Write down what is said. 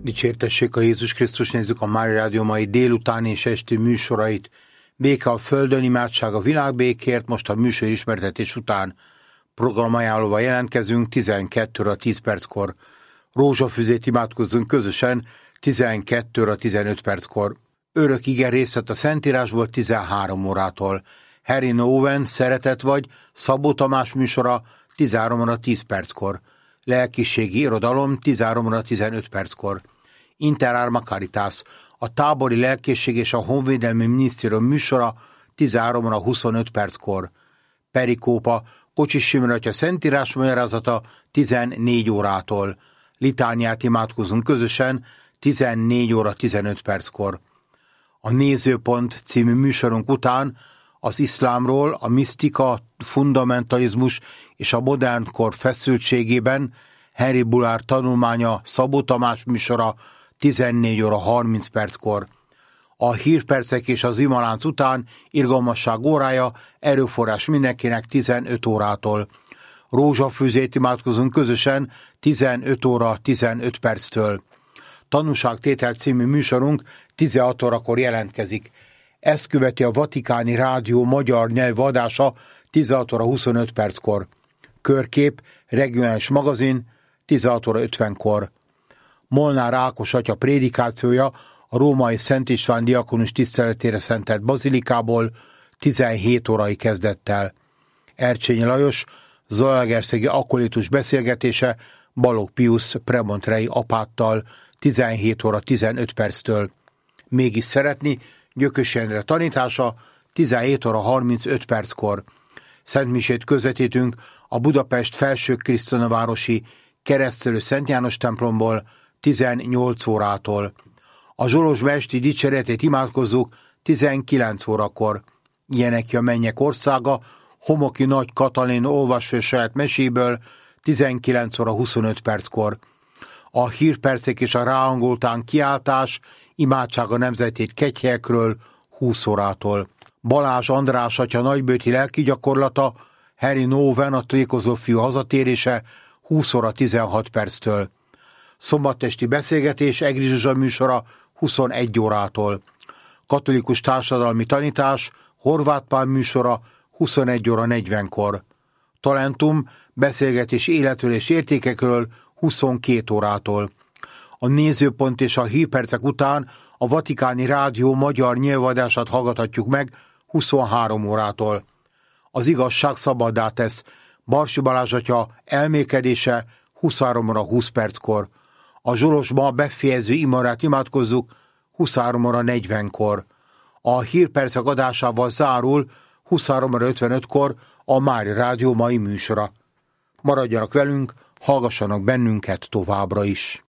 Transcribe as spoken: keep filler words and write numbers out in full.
Dicsértessék a Jézus Krisztus, nézzük a Mária Rádió mai délutáni és esti műsorait. Béke a földön, imádság a világbékért. Most a műsor ismertetés után programajánlóval jelentkezünk, tizenkettő óra tíz perckor. Rózsafüzét imádkozzunk közösen, tizenkettő óra tizenöt perckor. Örök ige részlet a Szentírásból tizenhárom órától. Harry Nowen, Szeretet vagy, Szabó Tamás műsora tizenhárom óra tíz perckor. Lelkiségi irodalom tizenhárom óra tizenöt perckor. Inter Arma Caritas, a tábori lelkészség és a honvédelmi minisztérium műsora tizenhárom óra huszonöt perckor. Perikópa, Kocsis Imre atya szentírás magyarázata tizennégy órától. Litániát imádkozunk közösen tizennégy óra tizenöt perckor. A Nézőpont című műsorunk után az iszlámról, a misztika, fundamentalizmus és a modern kor feszültségében Henry Bullard tanulmánya Szabó Tamás műsora tizennégy óra harminc perckor. A hírpercek és az imalánc után irgalmasság órája, erőforrás mindenkinek tizenöt órától. Rózsafűzét imádkozunk közösen tizenöt óra tizenöt perctől. Tanúságtétel című műsorunk tizenhat órakor jelentkezik. Ezt követi a Vatikáni Rádió magyar nyelvű adása tizenhat óra huszonöt perckor. Körkép, regionális magazin tizenhat óra ötvenkor. Molnár Ákos atya prédikációja a római Szent István diakonus tiszteletére szentelt bazilikából tizenhét órai kezdettel. Ercsényi Lajos zalaegerszegi akolitus beszélgetése Balogh Piusz premontrei apáttal tizenhét óra tizenöt perctől. Mégis szeretni Gyökös Endre tanítása tizenhét óra harmincöt perckor. Szentmisét közvetítünk a Budapest Felső-Krisztunavárosi Keresztelő Szent János templomból tizennyolc órától. A Zsolozsba esti dicséretét imádkozzuk tizenkilenc órakor. Ilyenek a mennyek országa, Homoki Nagy Katalin olvasó saját meséből tizenkilenc óra huszonöt perckor. A hírpercek és a ráhangoltán kiáltás, imádság a nemzetét kegyhelyekről húsz órától. Balázs András atya nagybőti lelki gyakorlata, Harry Nowen, a trékozó fiú hazatérése húsz óra tizenhat perctől. Szombatesti beszélgetés Egri Zsuzsa műsora huszonegy órától. Katolikus társadalmi tanítás Horváth Pál műsora huszonegy óra negyvenkor. Talentum beszélgetés életről és értékekről huszonkét órától. A Nézőpont és a hírpercek után a Vatikáni Rádió magyar nyelvadását hallgathatjuk meg huszonhárom órától. Az igazság szabaddá tesz, Barsi Balázs atya elmélkedése huszonhárom óra húsz perckor. A Zsolozsba befejező imarát imádkozzuk huszonhárom óra negyvenkor. A hírpercek adásával zárul huszonhárom óra ötvenötkor a Mária Rádió mai műsora. Maradjanak velünk, hallgassanak bennünket továbbra is.